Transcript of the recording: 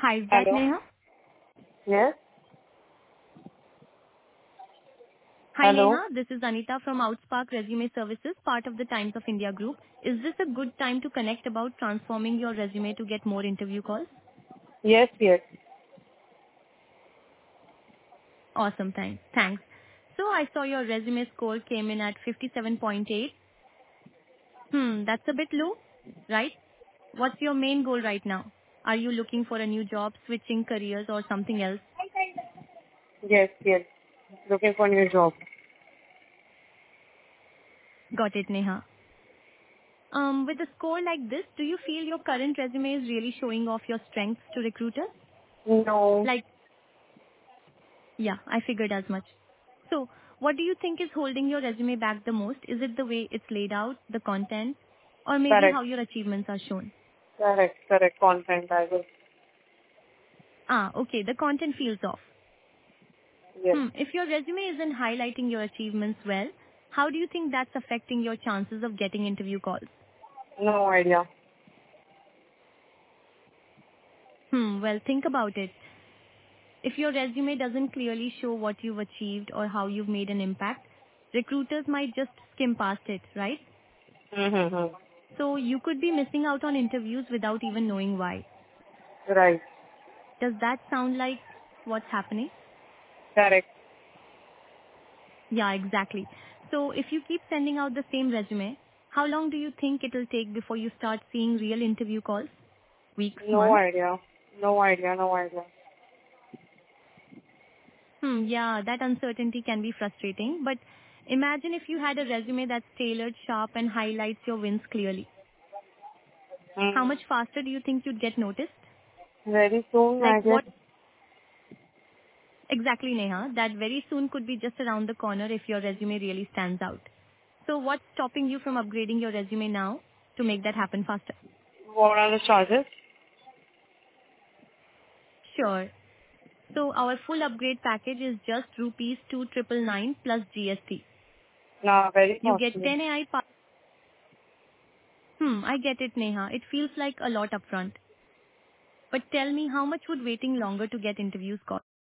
Hi, is that Hello. Neha? Yes. Hi, Hello. Neha. This is Anita from Outspark Resume Services, part of the Times of India group. Is this a good time to connect about transforming your resume to get more interview calls? Yes, yes. Awesome, thanks. So I saw your resume score came in at 57.8. That's a bit low, right? What's your main goal right now? Are you looking for a new job, switching careers, or something else? Yes, yes. Looking for new job. Got it, Neha. With a score like this, do you feel your current resume is really showing off your strengths to recruiters? No. Like, yeah, I figured as much. So, what do you think is holding your resume back the most? Is it the way it's laid out, the content, or maybe Correct. how your achievements are shown? Correct. Correct. Content, I will. Okay, the content feels off. Yes. If your resume isn't highlighting your achievements well, how do you think that's affecting your chances of getting interview calls? No idea. Well, think about it. If your resume doesn't clearly show what you've achieved or how you've made an impact, recruiters might just skim past it, right? Mm-hmm. So you could be missing out on interviews without even knowing why. Right. Does that sound like what's happening? Correct. Yeah, exactly. So if you keep sending out the same resume, how long do you think it'll take before you start seeing real interview calls? Weeks, No months? idea. No idea. No idea. Yeah, that uncertainty can be frustrating, but imagine if you had a resume that's tailored, sharp, and highlights your wins clearly. How Mm. much faster do you think you'd get noticed? Very soon, Like I guess. what exactly, Neha? That very soon could be just around the corner if your resume really stands out. So what's stopping you from upgrading your resume now to make that happen faster? What are the charges? Sure. So our full upgrade package is just rupees 2,999 plus GST. No, very You get costly. 10 AI. I get it, Neha. It feels like a lot upfront. But tell me, how much would waiting longer to get interviews cost?